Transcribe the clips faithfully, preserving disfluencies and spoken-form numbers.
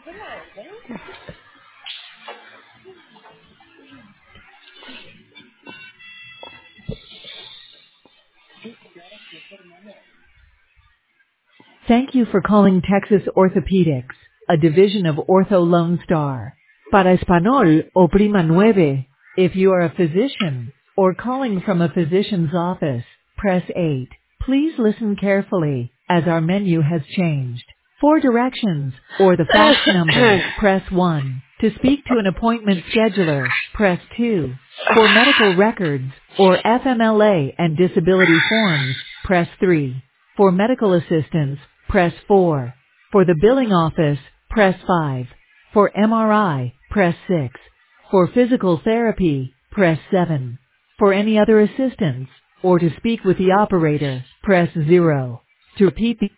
Thank you for calling Texas Orthopedics, a division of Ortho Lone Star. Para español, oprima nueve. If you are a physician or calling from a physician's office, press eight. Please listen carefully, as our menu has changed. For directions or the fax number, press one. To speak to an appointment scheduler, press two. For medical records or F M L A and disability forms, press three. For medical assistance, press four. For the billing office, press five. For M R I, press six. For physical therapy, press seven. For any other assistance, or to speak with the operator, press zero. To repeat the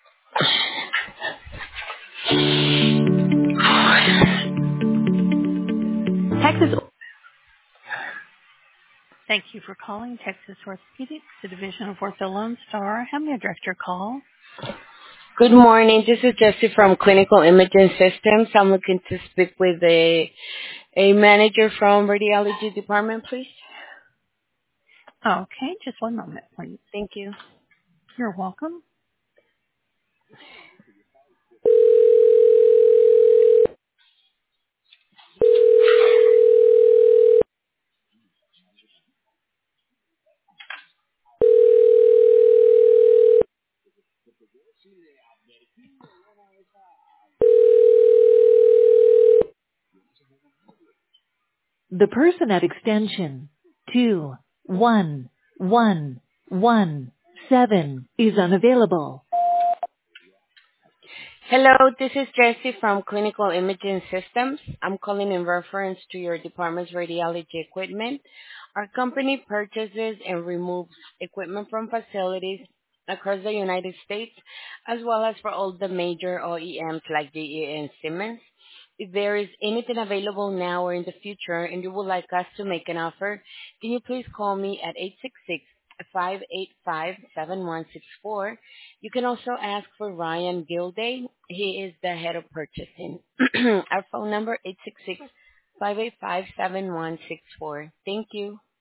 Texas. Thank you for calling Texas Orthopedics, the division of Ortho Lone Star. How may I direct your call? Good morning. This is Jessie from Clinical Imaging Systems. I'm looking to speak with a a manager from radiology department, please. Okay, just one moment, please. Thank you. You're welcome. The person at extension two one one one seven is unavailable. Hello, this is Jessie from Clinical Imaging Systems. I'm calling in reference to your department's radiology equipment. Our company purchases and removes equipment from facilities across the United States, as well as for all the major O E Ms like G E and Siemens. If there is anything available now or in the future and you would like us to make an offer, can you please call me at eight six six, five eight five, seven one six four. You can also ask for Ryan Gilday. He is the head of purchasing. Our phone number eight six six, five eight five, seven one six four. Thank you.